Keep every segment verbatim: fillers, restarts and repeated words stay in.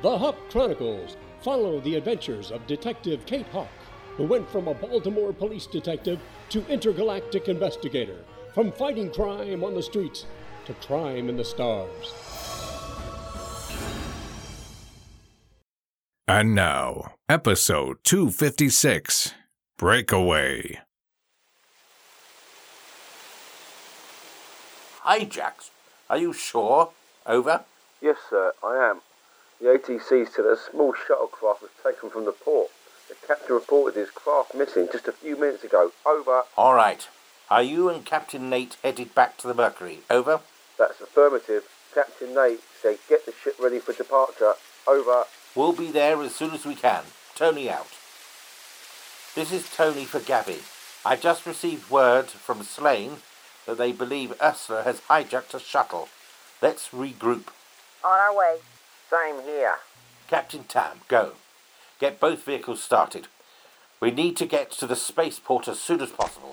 The Hawk Chronicles follow the adventures of Detective Kate Hawk, who went from a Baltimore police detective to intergalactic investigator, from fighting crime on the streets to crime in the stars. And now, episode two fifty-six, Breakaway. Hijacked? Are you sure? Over? Yes, sir, I am. The A T C said a small shuttlecraft was taken from the port. The captain reported his craft missing just a few minutes ago. Over. All right. Are you and Captain Nate headed back to the Mercury? Over. That's affirmative. Captain Nate said get the ship ready for departure. Over. We'll be there as soon as we can. Tony out. This is Tony for Gabby. I just received word from Slane that they believe Ursula has hijacked a shuttle. Let's regroup. On our way. Same here. Captain Tam, go. Get both vehicles started. We need to get to the spaceport as soon as possible.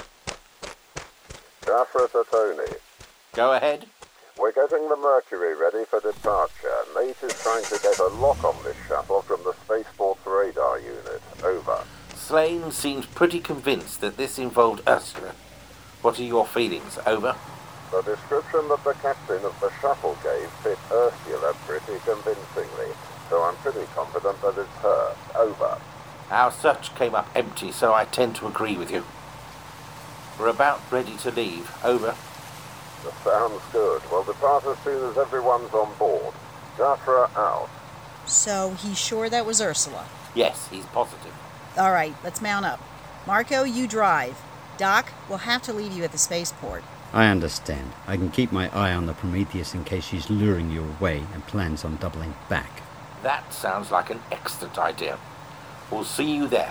Jaffra to Tony. Go ahead. We're getting the Mercury ready for departure. Nate is trying to get a lock on this shuttle from the spaceport's radar unit. Over. Slane seems pretty convinced that this involved Ursula. What are your feelings? Over. The description that the captain of the shuttle gave fit Ursula pretty convincingly, so I'm pretty confident that it's her. Over. Our search came up empty, so I tend to agree with you. We're about ready to leave. Over. That sounds good. We'll depart as soon as everyone's on board. Jaffra out. So he's sure that was Ursula? Yes, he's positive. All right, let's mount up. Marco, you drive. Doc, we'll have to leave you at the spaceport. I understand. I can keep my eye on the Prometheus in case she's luring you away and plans on doubling back. That sounds like an excellent idea. We'll see you there.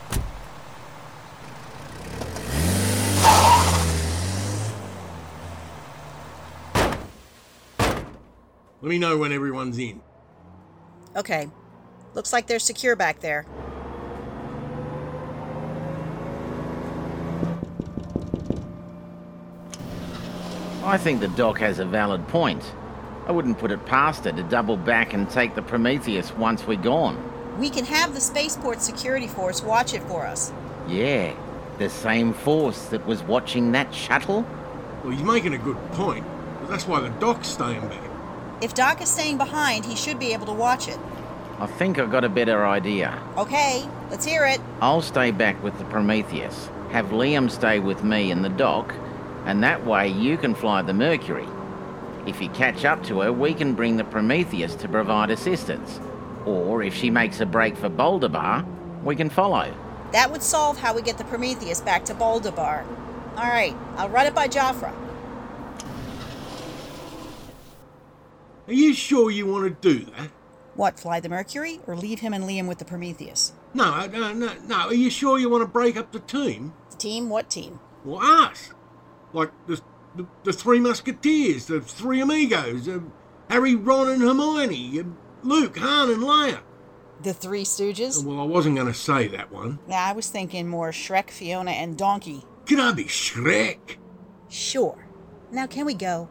Let me know when everyone's in. Okay. Looks like they're secure back there. I think the doc has a valid point. I wouldn't put it past her to double back and take the Prometheus once we're gone. We can have the spaceport security force watch it for us. Yeah, the same force that was watching that shuttle? Well, he's making a good point, but that's why the doc's staying back. If Doc is staying behind, he should be able to watch it. I think I got a better idea. Okay, let's hear it. I'll stay back with the Prometheus, have Liam stay with me and the doc, and that way you can fly the Mercury. If you catch up to her, we can bring the Prometheus to provide assistance. Or if she makes a break for Boulder Bar, we can follow. That would solve how we get the Prometheus back to Boulder Bar. All right, I'll run it by Jaffra. Are you sure you want to do that? What, fly the Mercury, or leave him and Liam with the Prometheus? No, no, no, no. Are you sure you want to break up the team? Team? What team? Well, us. Like the, the, the Three Musketeers, the Three Amigos, uh, Harry, Ron and Hermione, uh, Luke, Han and Leia. The Three Stooges? Well, I wasn't going to say that one. Yeah, I was thinking more Shrek, Fiona, and Donkey. Can I be Shrek? Sure. Now can we go?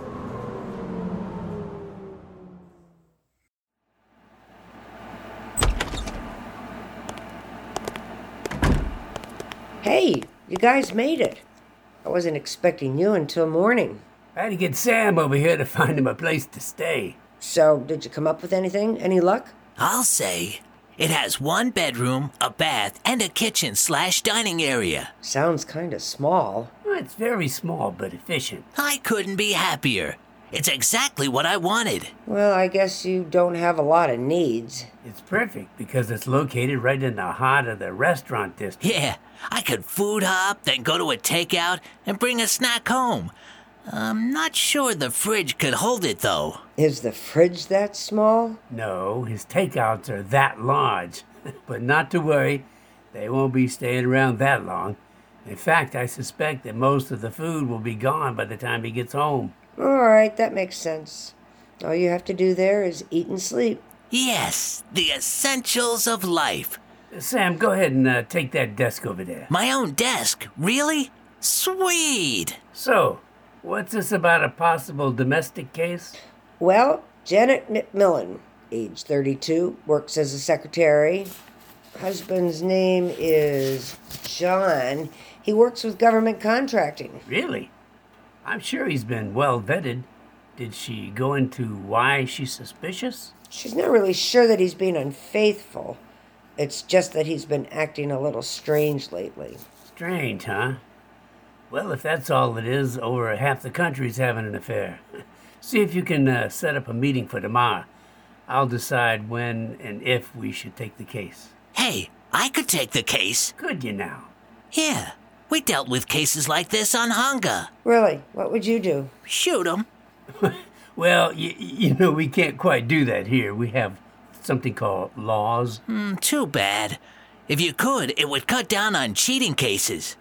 Hey, you guys made it. I wasn't expecting you until morning. I had to get Sam over here to find him a place to stay. So, did you come up with anything? Any luck? I'll say. It has one bedroom, a bath, and a kitchen slash dining area. Sounds kinda small. Well, it's very small, but efficient. I couldn't be happier. It's exactly what I wanted. Well, I guess you don't have a lot of needs. It's perfect because it's located right in the heart of the restaurant district. Yeah, I could food hop, then go to a takeout, and bring a snack home. I'm not sure the fridge could hold it, though. Is the fridge that small? No, his takeouts are that large. But not to worry, they won't be staying around that long. In fact, I suspect that most of the food will be gone by the time he gets home. All right, that makes sense. All you have to do there is eat and sleep. Yes, the essentials of life. Sam, go ahead and uh, take that desk over there. My own desk? Really? Sweet! So, what's this about a possible domestic case? Well, Janet McMillan age thirty-two, works as a secretary. Husband's name is John. He works with government contracting. Really? I'm sure he's been well vetted. Did she go into why she's suspicious? She's not really sure that he's being unfaithful. It's just that he's been acting a little strange lately. Strange, huh? Well, if that's all it is, over half the country's having an affair. See if you can uh, set up a meeting for tomorrow. I'll decide when and if we should take the case. Hey, I could take the case. Could you now? Yeah, we dealt with cases like this on Hunger. Really? What would you do? Shoot 'em. Well, y- you know, we can't quite do that here. We have something called laws. Mm, too bad. If you could, it would cut down on cheating cases.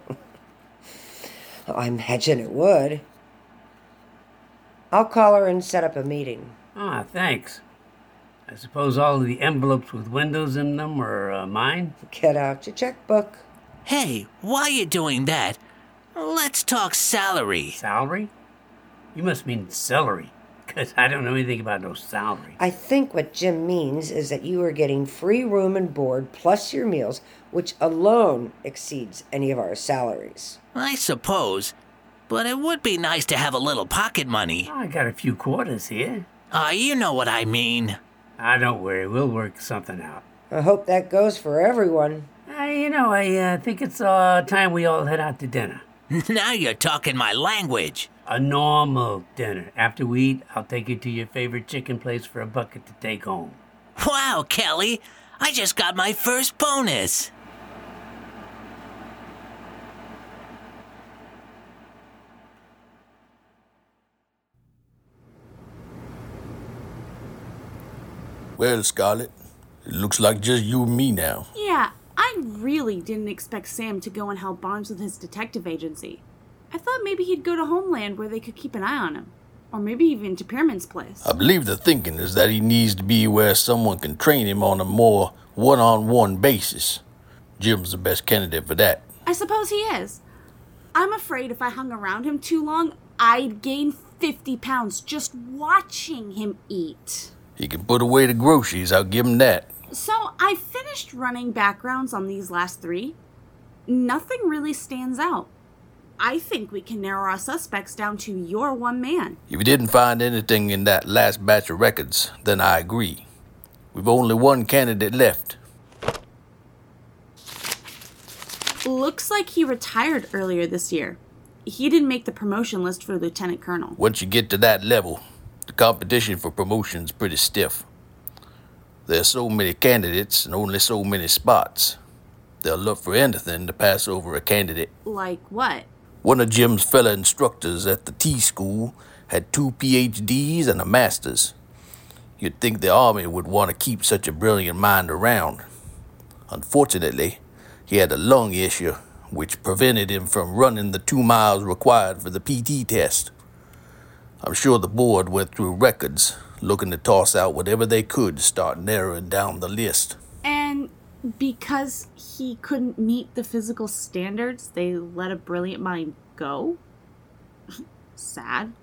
I imagine it would. I'll call her and set up a meeting. Ah, thanks. I suppose all of the envelopes with windows in them are uh, mine? Get out your checkbook. Hey, while you're doing that, let's talk salary. Salary? You must mean celery, because I don't know anything about no salary. I think what Jim means is that you are getting free room and board plus your meals, which alone exceeds any of our salaries. I suppose, but it would be nice to have a little pocket money. I got a few quarters here. Ah, uh, you know what I mean. Ah, don't worry, we'll work something out. I hope that goes for everyone. Uh, you know, I uh, think it's uh, time we all head out to dinner. Now you're talking my language. A normal dinner. After we eat, I'll take you to your favorite chicken place for a bucket to take home. Wow, Kelly, I just got my first bonus. Well, Scarlett, it looks like just you and me now. Yeah, I really didn't expect Sam to go and help Barnes with his detective agency. I thought maybe he'd go to Homeland where they could keep an eye on him. Or maybe even to Pearman's place. I believe the thinking is that he needs to be where someone can train him on a more one-on-one basis. Jim's the best candidate for that. I suppose he is. I'm afraid if I hung around him too long, I'd gain fifty pounds just watching him eat. He can put away the groceries, I'll give him that. So I finished running backgrounds on these last three. Nothing really stands out. I think we can narrow our suspects down to your one man. If you didn't find anything in that last batch of records, then I agree. We've only one candidate left. Looks like he retired earlier this year. He didn't make the promotion list for lieutenant colonel. Once you get to that level, the competition for promotion's pretty stiff. There are so many candidates and only so many spots. They'll look for anything to pass over a candidate. Like what? One of Jim's fellow instructors at the T-School had two P H Ds and a master's. You'd think the Army would want to keep such a brilliant mind around. Unfortunately, he had a lung issue, which prevented him from running the two miles required for the P T test. I'm sure the board went through records, looking to toss out whatever they could to start narrowing down the list. And because he couldn't meet the physical standards, they let a brilliant mind go? Sad.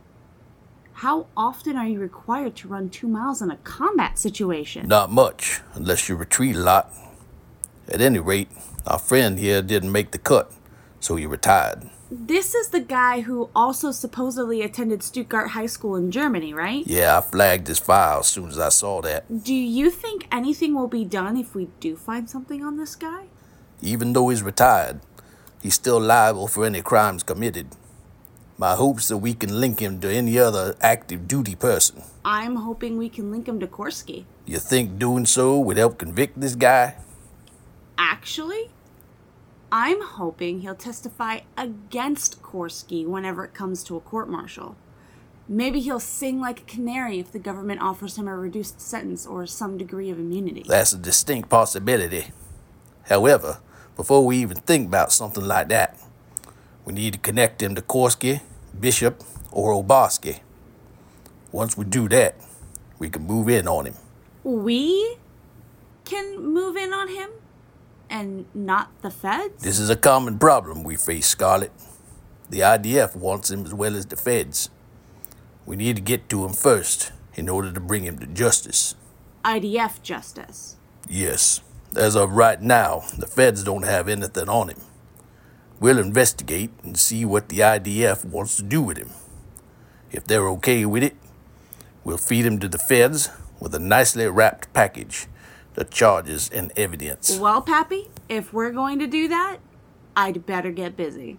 How often are you required to run two miles in a combat situation? Not much, unless you retreat a lot. At any rate, our friend here didn't make the cut, so he retired. This is the guy who also supposedly attended Stuttgart High School in Germany, right? Yeah, I flagged his file as soon as I saw that. Do you think anything will be done if we do find something on this guy? Even though he's retired, he's still liable for any crimes committed. My hope's that we can link him to any other active duty person. I'm hoping we can link him to Korsky. You think doing so would help convict this guy? Actually, I'm hoping he'll testify against Korsky whenever it comes to a court-martial. Maybe he'll sing like a canary if the government offers him a reduced sentence or some degree of immunity. That's a distinct possibility. However, before we even think about something like that, we need to connect him to Korsky, Bishop, or Obarski. Once we do that, we can move in on him. We can move in on him? And not the feds? This is a common problem we face, Scarlett. The I D F wants him as well as the feds. We need to get to him first, in order to bring him to justice. I D F justice. Yes. As of right now, the feds don't have anything on him. We'll investigate and see what the I D F wants to do with him. If they're okay with it, we'll feed him to the feds with a nicely wrapped package, the charges and evidence. Well, Pappy, if we're going to do that, I'd better get busy.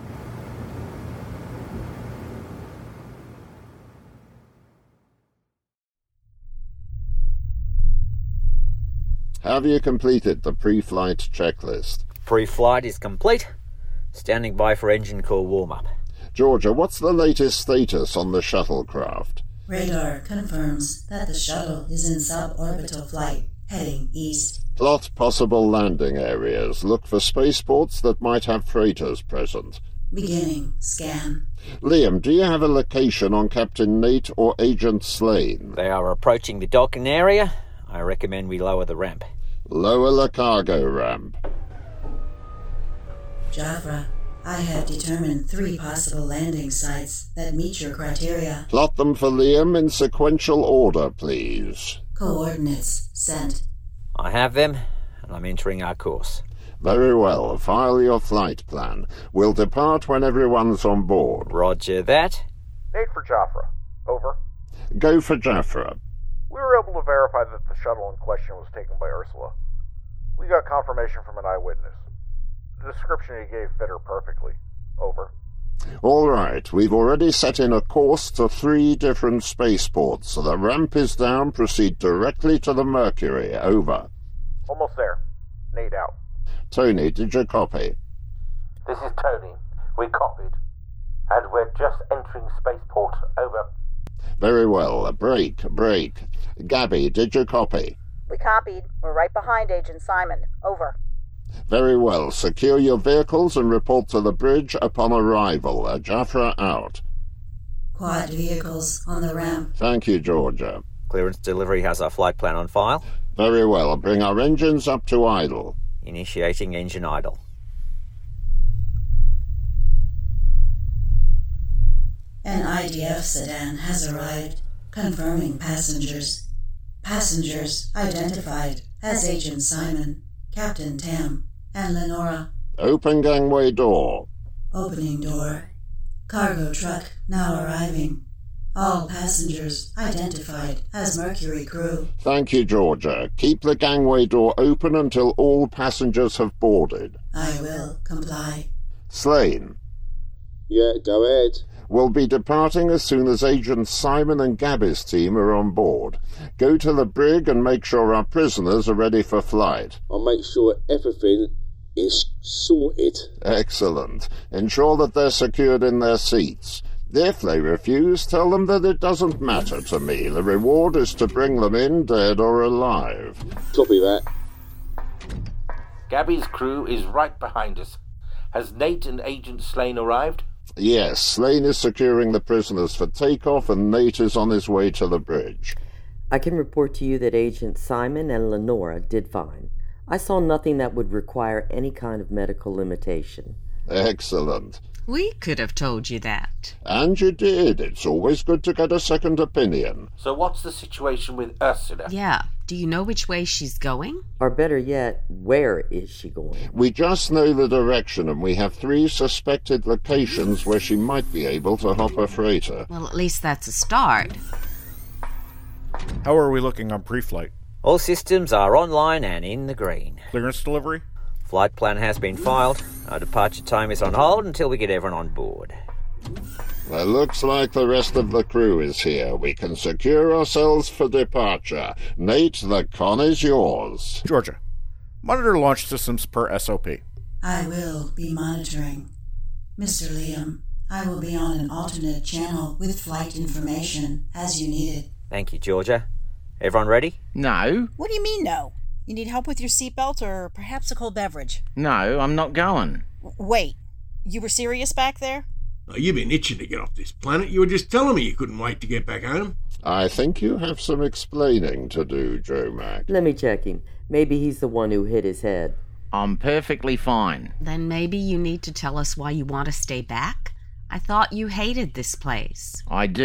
Have you completed the pre-flight checklist? Pre-flight is complete. Standing by for engine core warm-up. Georgia, what's the latest status on the shuttlecraft? Radar confirms that the shuttle is in suborbital flight, heading east. Plot possible landing areas. Look for spaceports that might have freighters present. Beginning scan. Liam, do you have a location on Captain Nate or Agent Slane? They are approaching the docking area. I recommend we lower the ramp. Lower the cargo ramp. Jafra, I have determined three possible landing sites that meet your criteria. Plot them for Liam in sequential order, please. Coordinates sent. I have them, and I'm entering our course. Very well. File your flight plan. We'll depart when everyone's on board. Roger that. Nate for Jafra. Over. Go for Jafra. We were able to verify that the shuttle in question was taken by Ursula. We got confirmation from an eyewitness. The description you gave fit her perfectly. Over. All right, we've already set in a course to three different spaceports, so the ramp is down. Proceed directly to the Mercury. Over. Almost there. Nate out. Tony, did you copy? This is Tony. We copied. And we're just entering spaceport. Over. Very well. Break, break. Gabby, did you copy? We copied. We're right behind Agent Simon. Over. Very well. Secure your vehicles and report to the bridge upon arrival. Uh, Jafra out. Quad vehicles on the ramp. Thank you, Georgia. Clearance delivery has our flight plan on file. Very well. Bring our engines up to idle. Initiating engine idle. An I D F sedan has arrived, confirming passengers. Passengers identified as Agent Simon, Captain Tam, and Lenora. Open gangway door. Opening door. Cargo truck now arriving. All passengers identified as Mercury crew. Thank you, Georgia. Keep the gangway door open until all passengers have boarded. I will comply. Slane. Yeah, go ahead. We'll be departing as soon as Agents Simon and Gabby's team are on board. Go to the brig and make sure our prisoners are ready for flight. I'll make sure everything is sorted. Excellent. Ensure that they're secured in their seats. If they refuse, tell them that it doesn't matter to me. The reward is to bring them in dead or alive. Copy that. Gabby's crew is right behind us. Has Nate and Agent Slane arrived? Yes, Slane is securing the prisoners for takeoff and Nate is on his way to the bridge. I can report to you that Agent Simon and Lenora did fine. I saw nothing that would require any kind of medical limitation. Excellent. We could have told you that. And you did. It's always good to get a second opinion. So what's the situation with Ursula? Yeah. Do you know which way she's going? Or better yet, where is she going? We just know the direction, and we have three suspected locations where she might be able to hop a freighter. Well, at least that's a start. How are we looking on pre-flight? All systems are online and in the green. Clearance delivery? Flight plan has been filed. Our departure time is on hold until we get everyone on board. It looks like the rest of the crew is here. We can secure ourselves for departure. Nate, the con is yours. Georgia, monitor launch systems per S O P. I will be monitoring. Mister Liam, I will be on an alternate channel with flight information as you need it. Thank you, Georgia. Everyone ready? No. What do you mean, no? You need help with your seatbelt or perhaps a cold beverage? No, I'm not going. W- wait, you were serious back there? Oh, you've been itching to get off this planet. You were just telling me you couldn't wait to get back home. I think you have some explaining to do, Joe Mac. Let me check him. Maybe he's the one who hit his head. I'm perfectly fine. Then maybe you need to tell us why you want to stay back? I thought you hated this place. I do.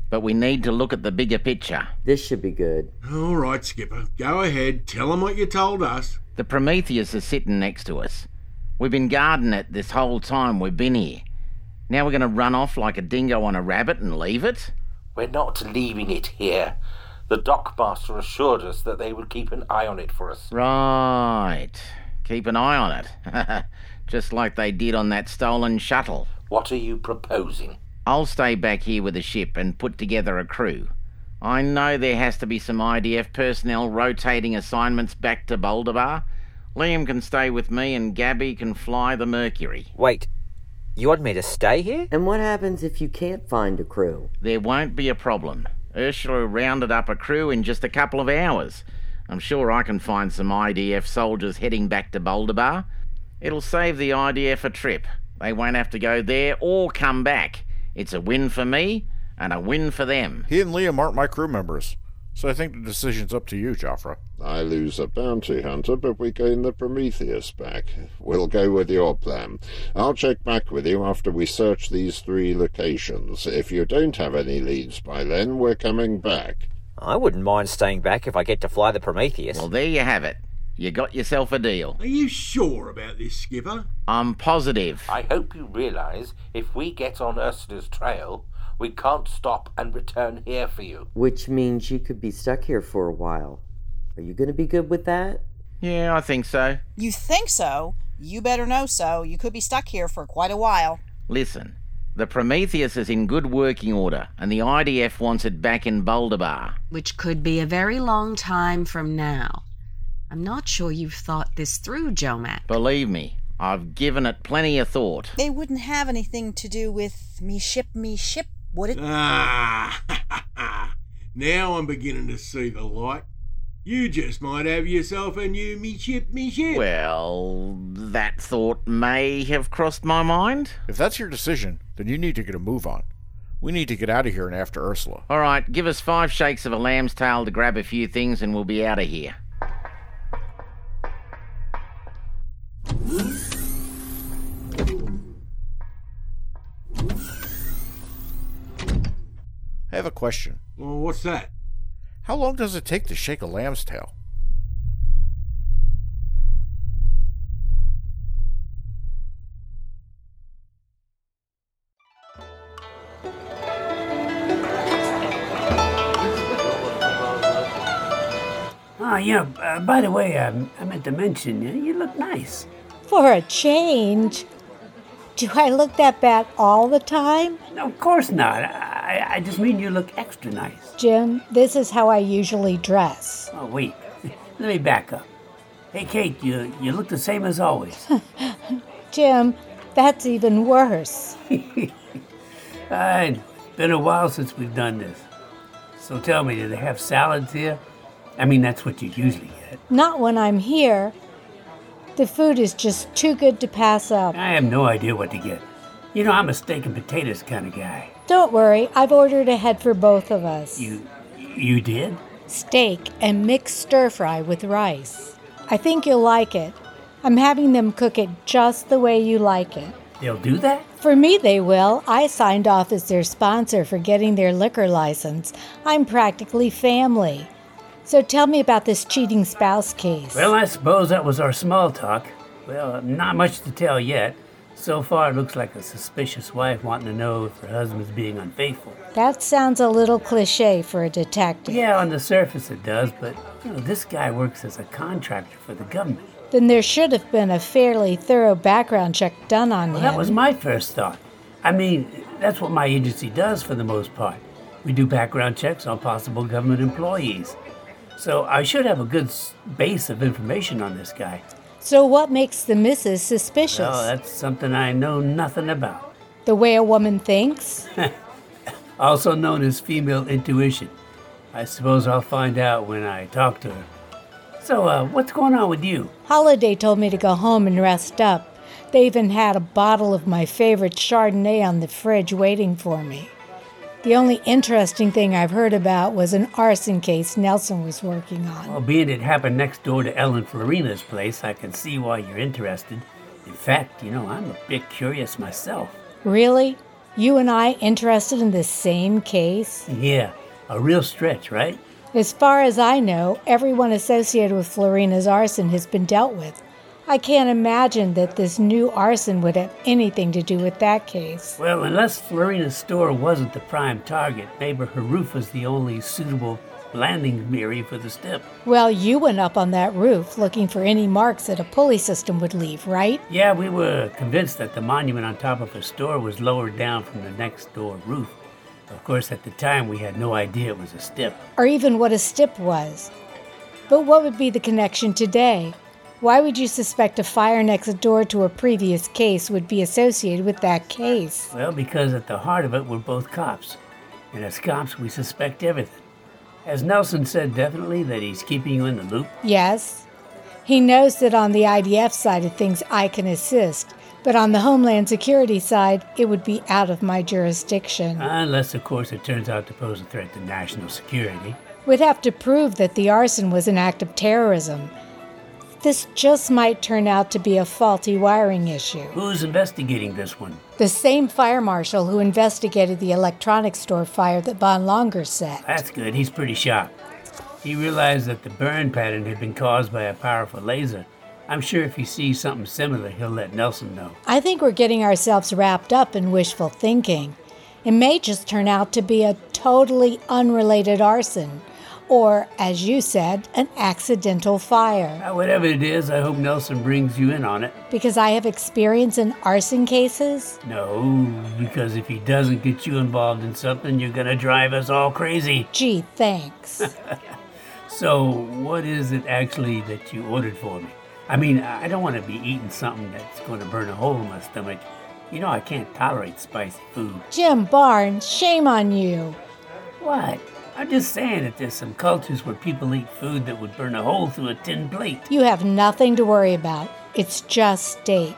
but we need to look at the bigger picture. This should be good. All right, Skipper. Go ahead. Tell 'em what you told us. The Prometheus is sitting next to us. We've been guarding it this whole time we've been here. Now we're going to run off like a dingo on a rabbit and leave it? We're not leaving it here. The dockmaster assured us that they would keep an eye on it for us. Right. Keep an eye on it. Just like they did on that stolen shuttle. What are you proposing? I'll stay back here with the ship and put together a crew. I know there has to be some I D F personnel rotating assignments back to Boulder Bar. Liam can stay with me and Gabby can fly the Mercury. Wait, you want me to stay here? And what happens if you can't find a crew? There won't be a problem. Ursula rounded up a crew in just a couple of hours. I'm sure I can find some I D F soldiers heading back to Boulder Bar. It'll save the I D F a trip. They won't have to go there or come back. It's a win for me and a win for them. He and Liam aren't my crew members, so I think the decision's up to you, Joffre. I lose a bounty hunter, but we gain the Prometheus back. We'll go with your plan. I'll check back with you after we search these three locations. If you don't have any leads by then, we're coming back. I wouldn't mind staying back if I get to fly the Prometheus. Well, there you have it. You got yourself a deal. Are you sure about this, Skipper? I'm positive. I hope you realise if we get on Ursula's trail, we can't stop and return here for you. Which means you could be stuck here for a while. Are you going to be good with that? Yeah, I think so. You think so? You better know so. You could be stuck here for quite a while. Listen, the Prometheus is in good working order, and the I D F wants it back in Boulder Bar. Which could be a very long time from now. I'm not sure you've thought this through, Jomac. Believe me, I've given it plenty of thought. It wouldn't have anything to do with me ship, me ship, would it? Ah, now I'm beginning to see the light. You just might have yourself a new me ship, me ship. Well, that thought may have crossed my mind. If that's your decision, then you need to get a move on. We need to get out of here and after Ursula. All right, give us five shakes of a lamb's tail to grab a few things and we'll be out of here. I have a question. Well, what's that? How long does it take to shake a lamb's tail? Oh, yeah, uh, by the way, um, I meant to mention, you, you look nice. For a change? Do I look that bad all the time? No, of course not. I, I just mean you look extra nice. Jim, this is how I usually dress. Oh, wait. Let me back up. Hey, Kate, you, you look the same as always. Jim, that's even worse. I know. It's been a while since we've done this. So tell me, do they have salads here? I mean, that's what you usually get. Not when I'm here. The food is just too good to pass up. I have no idea what to get. You know, I'm a steak and potatoes kind of guy. Don't worry, I've ordered ahead for both of us. You, you did? Steak and mixed stir fry with rice. I think you'll like it. I'm having them cook it just the way you like it. They'll do that? For me, they will. I signed off as their sponsor for getting their liquor license. I'm practically family. So tell me about this cheating spouse case. Well, I suppose that was our small talk. Well, not much to tell yet. So far, it looks like a suspicious wife wanting to know if her husband's being unfaithful. That sounds a little cliche for a detective. Yeah, on the surface it does, but, you know, this guy works as a contractor for the government. Then there should have been a fairly thorough background check done on well, him. That was my first thought. I mean, that's what my agency does for the most part. We do background checks on possible government employees. So I should have a good base of information on this guy. So what makes the missus suspicious? Well, that's something I know nothing about. The way a woman thinks? Also known as female intuition. I suppose I'll find out when I talk to her. So, uh, what's going on with you? Holiday told me to go home and rest up. They even had a bottle of my favorite Chardonnay on the fridge waiting for me. The only interesting thing I've heard about was an arson case Nelson was working on. Well, being it happened next door to Ellen Florina's place, I can see why you're interested. In fact, you know, I'm a bit curious myself. Really? You and I interested in the same case? Yeah, a real stretch, right? As far as I know, everyone associated with Florina's arson has been dealt with. I can't imagine that this new arson would have anything to do with that case. Well, unless Florina's store wasn't the prime target, maybe her roof was the only suitable landing area for the stip. Well, you went up on that roof looking for any marks that a pulley system would leave, right? Yeah, we were convinced that the monument on top of her store was lowered down from the next door roof. Of course, at the time, we had no idea it was a stip. Or even what a stip was. But what would be the connection today? Why would you suspect a fire next door to a previous case would be associated with that case? Well, because at the heart of it, we're both cops. And as cops, we suspect everything. Has Nelson said definitely that he's keeping you in the loop? Yes. He knows that on the I D F side of things I can assist, but on the Homeland Security side, it would be out of my jurisdiction. Unless, of course, it turns out to pose a threat to national security. We'd have to prove that the arson was an act of terrorism. This just might turn out to be a faulty wiring issue. Who's investigating this one? The same fire marshal who investigated the electronics store fire that Von Longer set. That's good. He's pretty sharp. He realized that the burn pattern had been caused by a powerful laser. I'm sure if he sees something similar, he'll let Nelson know. I think we're getting ourselves wrapped up in wishful thinking. It may just turn out to be a totally unrelated arson. Or, as you said, an accidental fire. Uh, whatever it is, I hope Nelson brings you in on it. Because I have experience in arson cases? No, because if he doesn't get you involved in something, you're gonna drive us all crazy. Gee, thanks. So, what is it actually that you ordered for me? I mean, I don't want to be eating something that's going to burn a hole in my stomach. You know I can't tolerate spicy food. Jim Barnes, shame on you. What? I'm just saying that there's some cultures where people eat food that would burn a hole through a tin plate. You have nothing to worry about. It's just steak.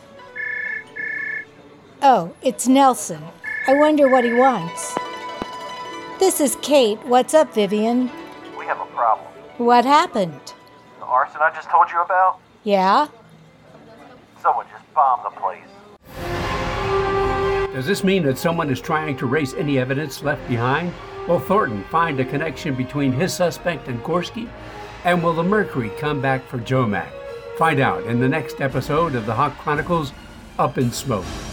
Oh, it's Nelson. I wonder what he wants. This is Kate. What's up, Vivian? We have a problem. What happened? The arson I just told you about? Yeah? Someone just bombed the place. Does this mean that someone is trying to erase any evidence left behind? Will Thornton find a connection between his suspect and Gorski? And will the Mercury come back for Joe Mack? Find out in the next episode of the Hawk Chronicles, Up in Smoke.